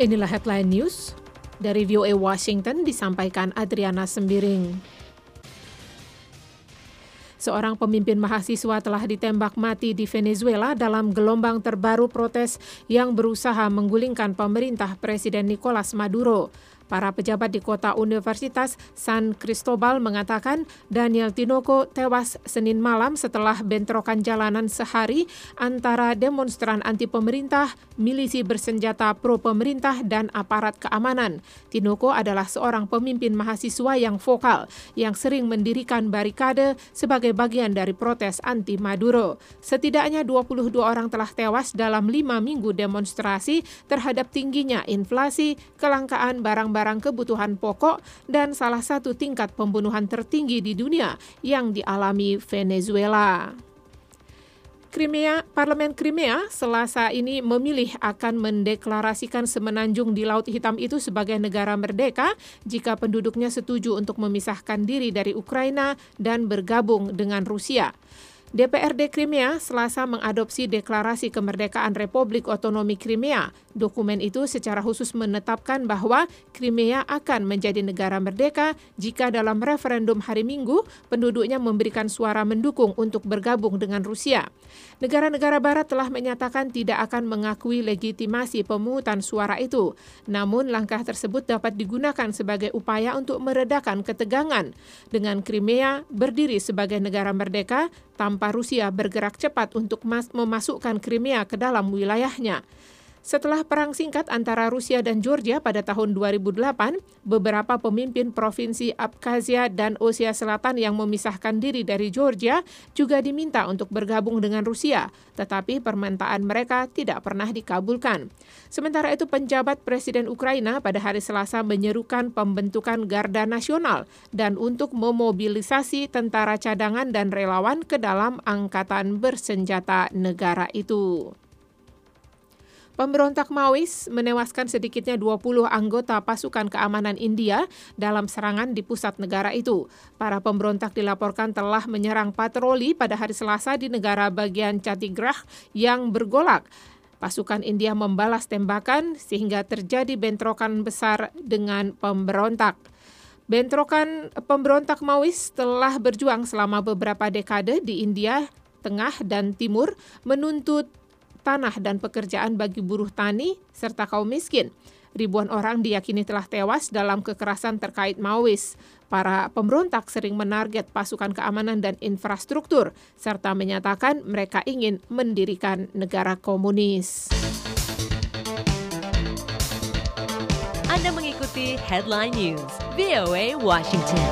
Inilah headline news dari VOA Washington disampaikan Adriana Sembiring. Seorang pemimpin mahasiswa telah ditembak mati di Venezuela dalam gelombang terbaru protes yang berusaha menggulingkan pemerintah Presiden Nicolas Maduro. Para pejabat di kota Universitas San Cristobal mengatakan Daniel Tinoco tewas Senin malam setelah bentrokan jalanan sehari antara demonstran anti pemerintah, milisi bersenjata pro pemerintah, dan aparat keamanan. Tinoco adalah seorang pemimpin mahasiswa yang vokal yang sering mendirikan barikade sebagai bagian dari protes anti Maduro. Setidaknya 22 orang telah tewas dalam 5 minggu demonstrasi terhadap tingginya inflasi, kelangkaan barang-barang kebutuhan pokok, dan salah satu tingkat pembunuhan tertinggi di dunia yang dialami Venezuela. Parlemen Crimea Selasa ini memilih akan mendeklarasikan semenanjung di Laut Hitam itu sebagai negara merdeka jika penduduknya setuju untuk memisahkan diri dari Ukraina dan bergabung dengan Rusia. DPRD Crimea Selasa mengadopsi Deklarasi Kemerdekaan Republik Otonomi Crimea. Dokumen itu secara khusus menetapkan bahwa Crimea akan menjadi negara merdeka jika dalam referendum hari Minggu penduduknya memberikan suara mendukung untuk bergabung dengan Rusia. Negara-negara Barat telah menyatakan tidak akan mengakui legitimasi pemungutan suara itu. Namun langkah tersebut dapat digunakan sebagai upaya untuk meredakan ketegangan. Dengan Crimea berdiri sebagai negara merdeka tanpa Rusia bergerak cepat untuk memasukkan Crimea ke dalam wilayahnya. Setelah perang singkat antara Rusia dan Georgia pada tahun 2008, beberapa pemimpin provinsi Abkhazia dan Ossetia Selatan yang memisahkan diri dari Georgia juga diminta untuk bergabung dengan Rusia, tetapi permintaan mereka tidak pernah dikabulkan. Sementara itu, penjabat Presiden Ukraina pada hari Selasa menyerukan pembentukan Garda Nasional dan untuk memobilisasi tentara cadangan dan relawan ke dalam angkatan bersenjata negara itu. Pemberontak Maois menewaskan sedikitnya 20 anggota pasukan keamanan India dalam serangan di pusat negara itu. Para pemberontak dilaporkan telah menyerang patroli pada hari Selasa di negara bagian Chhattisgarh yang bergolak. Pasukan India membalas tembakan sehingga terjadi bentrokan besar dengan pemberontak. Pemberontak Maois telah berjuang selama beberapa dekade di India Tengah dan Timur menuntut tanah dan pekerjaan bagi buruh tani serta kaum miskin. Ribuan orang diyakini telah tewas dalam kekerasan terkait Maois. Para pemberontak sering menarget pasukan keamanan dan infrastruktur, serta menyatakan mereka ingin mendirikan negara komunis. Anda mengikuti Headline News, VOA Washington.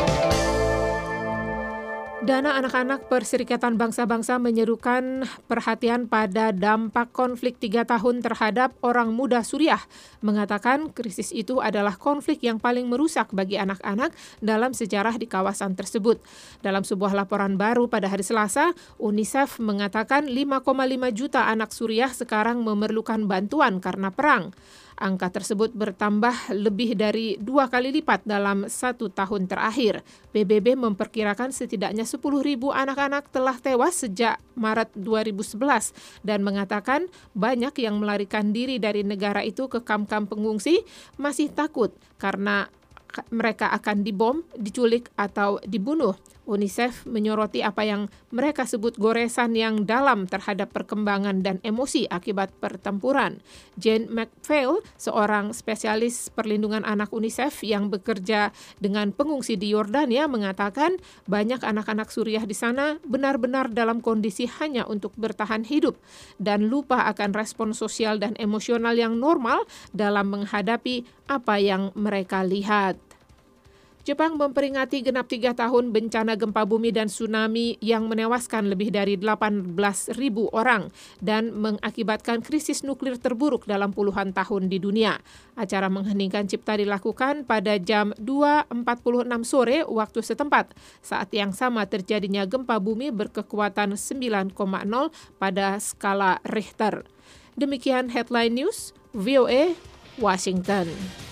Dana Anak-anak Perserikatan Bangsa-Bangsa menyerukan perhatian pada dampak konflik 3 tahun terhadap orang muda Suriah, mengatakan krisis itu adalah konflik yang paling merusak bagi anak-anak dalam sejarah di kawasan tersebut. Dalam sebuah laporan baru pada hari Selasa, UNICEF mengatakan 5,5 juta anak Suriah sekarang memerlukan bantuan karena perang. Angka tersebut bertambah lebih dari 2 kali lipat dalam 1 tahun terakhir. PBB memperkirakan setidaknya 10.000 anak-anak telah tewas sejak Maret 2011 dan mengatakan banyak yang melarikan diri dari negara itu ke kamp-kamp pengungsi masih takut karena mereka akan dibom, diculik, atau dibunuh. UNICEF menyoroti apa yang mereka sebut goresan yang dalam terhadap perkembangan dan emosi akibat pertempuran. Jane McPhail, seorang spesialis perlindungan anak UNICEF yang bekerja dengan pengungsi di Yordania, mengatakan banyak anak-anak Suriah di sana benar-benar dalam kondisi hanya untuk bertahan hidup dan lupa akan respon sosial dan emosional yang normal dalam menghadapi apa yang mereka lihat. Jepang memperingati genap 3 tahun bencana gempa bumi dan tsunami yang menewaskan lebih dari 18.000 orang dan mengakibatkan krisis nuklir terburuk dalam puluhan tahun di dunia. Acara mengheningkan cipta dilakukan pada jam 2.46 sore waktu setempat. Saat yang sama terjadinya gempa bumi berkekuatan 9,0 pada skala Richter. Demikian Headline News, VOA Washington.